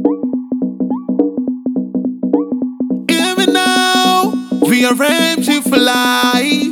Even now, rearrange you for life.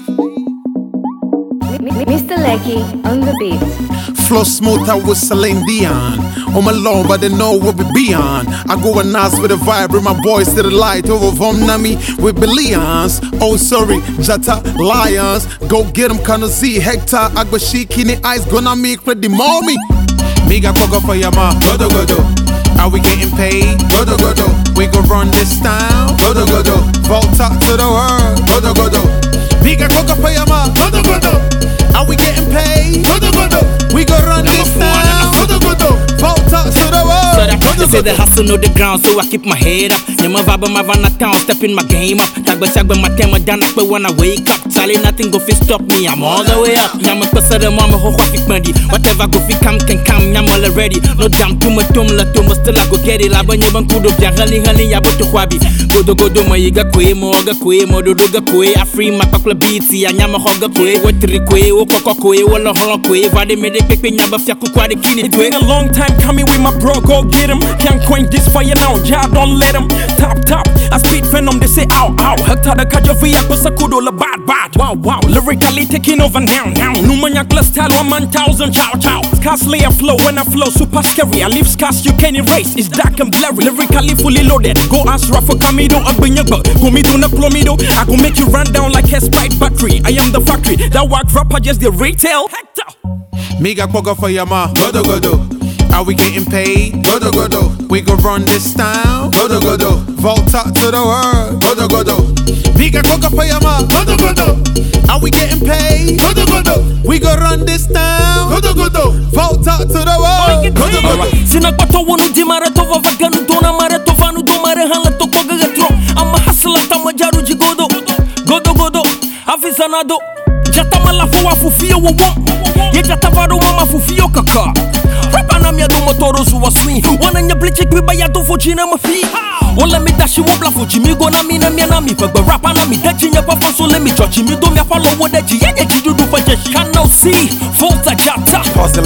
Mr. Lecky on the beat. Flow smooth out with Celine Dion. Home alone, but they know what we be on. I go and ask with a vibe, bring my boys to the light. Over from Nami with billions. Oh, sorry, Jata Lions. Go get them, Kana Z, Hector, Agbashi, Kini Ice, gonna make ready, mommy. Mega Coca for your ma, godo godo. Are we getting paid? Godo godo. We gon' run this town. Godo godo. Volta to the world. Godo godo. Mega Coca for your ma, godo godo. Are we getting paid? Godo godo. We gon' run this town. Godo godo. Volta to the world. They say the hustle know the ground, so I keep my head up. Nyama vibe my van town, stepping my game up. Tagba my tema down up when I wake up. Charlie, nothing go fi stop me, I'm all the way up. Nyama pesa the mama ho fit money. Whatever go fi come can come, nyama already. No damn too much la still I go get it. Laba nyama kudo bia hali ya boto kwabi. Godo ma yiga kwe mo dodo kwe. I free my kakla beaty, ya nyama hoga kwe. Wetri kwe, okoko kwe, wala holo kwe. Vade me de pepe nyaba fya kukwa de kini. It's been a long time coming with my bro, go get him. Can't quench this fire now, ja don't let him. Top, I speed venom, they say ow. Hekta the kajovi, akosa kudo la bad. Wow, lyrically taking over now. Numanya class style, 1,000 chow. Scarcely a flow, when I flow, super scary. I leave scars you can't erase, it's dark and blurry. Lyrically fully loaded, go ask Rafa Kamido, Agbinyagba. Go me do na plomido, I go make you run down like a Sprite battery. I am the factory, that work rapper just the retail. Hector. Mega Coca for your ma, godo godo. Are we getting paid? Godo godo. We gon' run this town. Godo godo. Volta to the world. Godo godo. Mega Coca for your ma, godo godo. Are we getting paid? Godo godo. We gon' run this town. Godo godo. Volta to the world. Godo godo. Sinakwato wonu di maratova vaganu dona maratova nu do mare hala to koga gatro. Amma hasla tamajaru jigodo. Godo. Afisanado. Jata malafu wa fufio wo. Ye jata varo mama fufio kaka. Rapana mia do motoro zuwa swing. Wana nya bleach kwiba ya do fuji na mafi. Wala mi dashi wobla fuji mi go na mi na mi na mi. Fagba rapa na mi deji nya papa so let me judge mi do mi follow what deji ye jidu do fa jeshi. Can now see Volta Jata.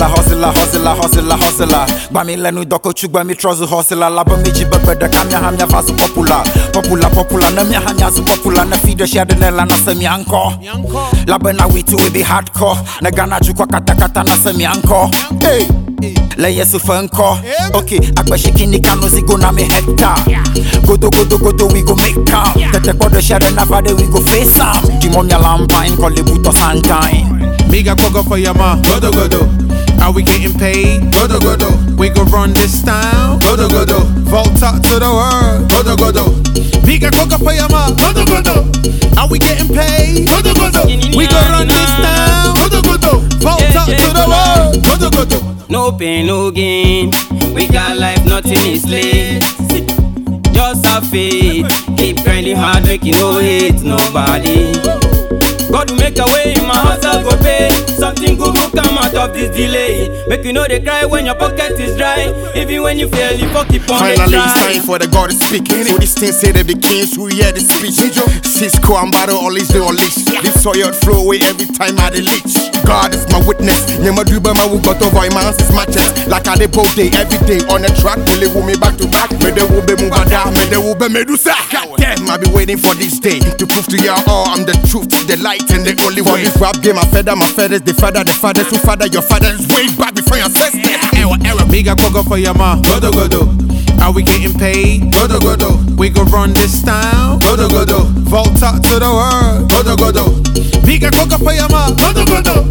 Hustler. Ba mi lenu doko chugba mi trozu hustler. Laba mi jiba da kamya hamya vasu popular. Popular na mi hamya zu popular na feed share the nela na semi anko. Laba na we to be hardcore. Na gana chukwa kata na semi anko. Hey. Leye su funko. Okay, Agbashikini kanozi go na me hector. Godo, we go make count. Tete kodo share na vade we go face am. Dimomya lampine, call the buto sunshine. Mega Coca for your ma, godo godo. Are we getting paid? Godo godo. We gon' run this town. Godo godo. Volta to the world. Godo godo. Mega Coca for your ma, godo godo. Are we getting paid? Godo godo. We gon' run this town. Godo godo. Volta to the world. Godo godo. No pain, no gain. We got life, nothing is late. Just have faith. Keep grinding hard, making no hate nobody. God will make a way, my hustle go pay. Something good will come out of this delay. Make you know they cry when your pocket is dry. Even when you fail, you keep on the try. Finally it's time for the God to speak. So this thing say that the kings who hear the speech. Cisco and Battle always the unleash. This soil flow away every time I delete. God is my witness. Nyama duba ma wu got over my is matches. Like I dey both day every day on the track. Will it me back to back? Me de will be mubada, me de will be medusa. Damn, I be waiting for this day to prove to y'all all I'm the truth, the light and the only way. For this rap game, my feathers, the fathers who father your fathers way back before your ancestors. Error. Mega Coca for your ma, godo godo. Are we getting paid? Godo godo. We gon' run this town. Godo godo. Volta to the world. Godo godo. Mega Coca for your ma, godo godo.